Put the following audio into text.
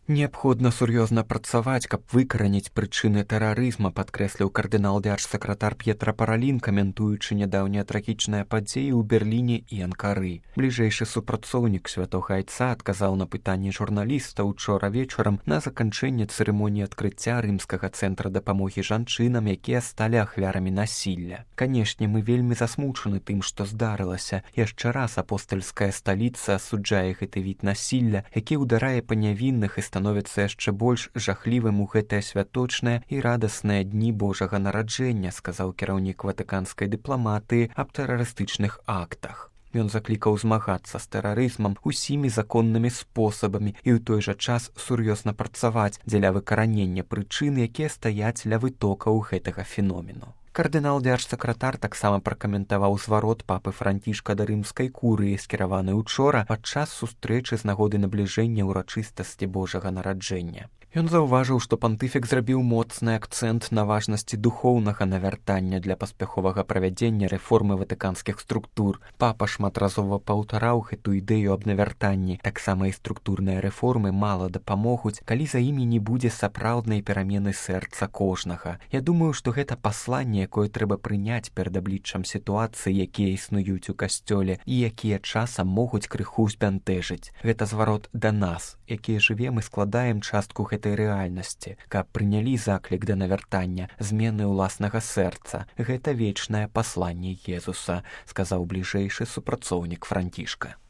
Неабходна сур'ёзна працаваць, каб выкараніць прычыны тэрарызма, падкрэсліў кардынал дзяржсакратар П'етра Паралін, каментуючы нядаўнія трагічныя падзеі ў Берліне і Анкары. Бліжэйшы супрацоўнік святога айца адказаў на пытанні журналістаў учора вечарам на заканчэнне цырымоніі адкрыцця рымскага цэнтра дапамогі жанчынам, якія сталі ахвярамі насілля. Канешне, мы вельмі засмучаны тым, што здарылася. Яшчэ раз апостальская сталіца асуджае гэты від насілля, які ўдарае па нявінных і становіцца яшчэ больш жахлівым у гэтыя святочныя і радасныя дні Божага нараджэння, сказаў кіраўнік ватыканскай дыпламатыі аб тэрарыстычных актах. Ён заклікаў змагацца з тэрарызмам усімі законнымі спосабамі і ў той жа час сур'ёзна працаваць дзеля выкаранення прычын, якія стаяць ля вытокаў гэтага феномену. Кардынал дзяржсакратар таксама пракаментаваў зварот папы Францішка да рымскай курыі, скіраваны учора падчас сустрэчы з нагоды набліжэння ўрачыстасці Божага нараджэння. Ён заўважыў, што пантыфік зрабіў моцны акцэнт на важнасці духоўнага навяртання для паспяховага правядзення рэформы ватыканскіх структур. Папа шматразова паўтараў гэту ідэю аб навяртанні. Таксама і структурныя рэформы мала дапамогуць, калі за імі не будзе сапраўднай перамены сэрца кожнага. Я думаю, што гэта пасланне, якое трэба прыняць перад абліччам сітуацыі, якія існуюць у касцёле і якія часам могуць крыху збянтэжыць. Гэта зварот да нас, якія жывем і складаем частку гэтай рэальнасці, каб прынялі заклік да навяртання, змены ўласнага сэрца. Гэта вечнае пасланне Езуса, сказаў бліжэйшы супрацоўнік Францішка.